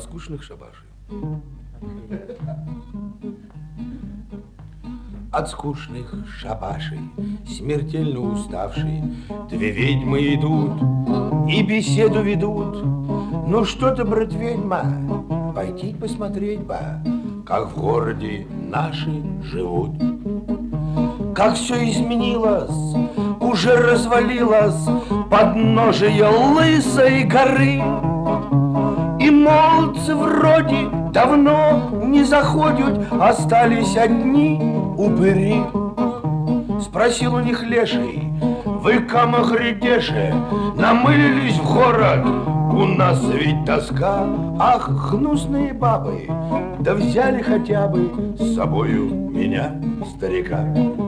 скучных шабашей. От скучных шабашей, смертельно уставшие, две ведьмы идут и беседу ведут. Ну что-то, брат, ведьма, пойти посмотреть бы, как в городе наши живут. Как все изменилось, уже развалилось подножие лысой горы. И молодцы вроде давно не заходят, остались одни упыри. Спросил у них леший: вы, камагридеши, намылились в город? У нас ведь тоска. Ах, гнусные бабы, да взяли хотя бы с собою меня, старика.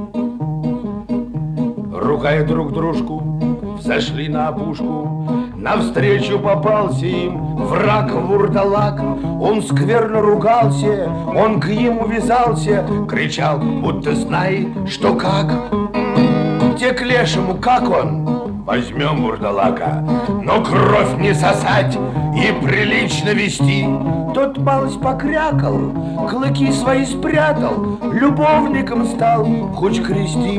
Ругая друг дружку, взошли на опушку. Навстречу попался им враг вурдалак. Он скверно ругался, он к нему вязался, кричал, будто знает, что как. Те к лешему, как он? Возьмем вурдалака, но кровь не сосать и прилично вести. Тот малость покрякал, клыки свои спрятал, любовником стал, хоть крести.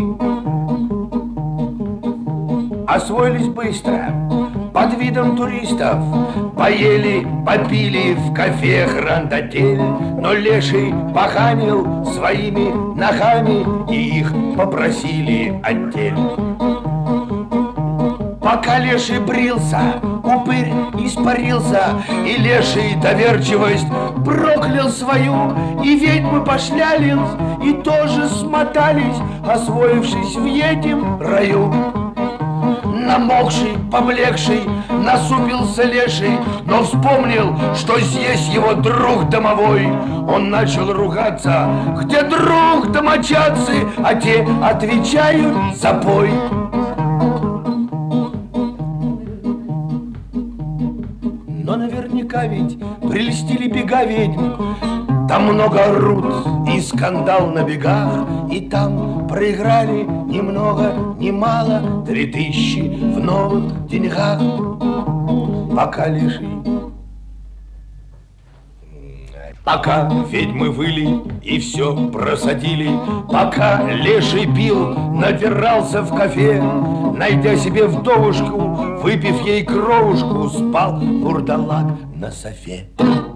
Освоились быстро, под видом туристов, поели, попили в кафе «Гранд-отель». Но леший поханил своими ногами, и их попросили отдель. Пока леший брился, упырь испарился, и леший доверчивость проклял свою, и ведьмы пошлялись, и тоже смотались, освоившись в этом раю. Намокший, поблекший, насупился леший, но вспомнил, что здесь его друг домовой. Он начал ругаться: где друг, домочадцы? А те отвечают: запой. Но наверняка ведь прельстили бега ведьм. Там много рут и скандал на бегах, и там проиграли ни много ни мало 3000 в новых деньгах. Пока леший, пока ведьмы выли и все просадили, пока леший пил, напирался в кафе, найдя себе вдовушку, выпив ей кровушку, спал вурдалак на софе.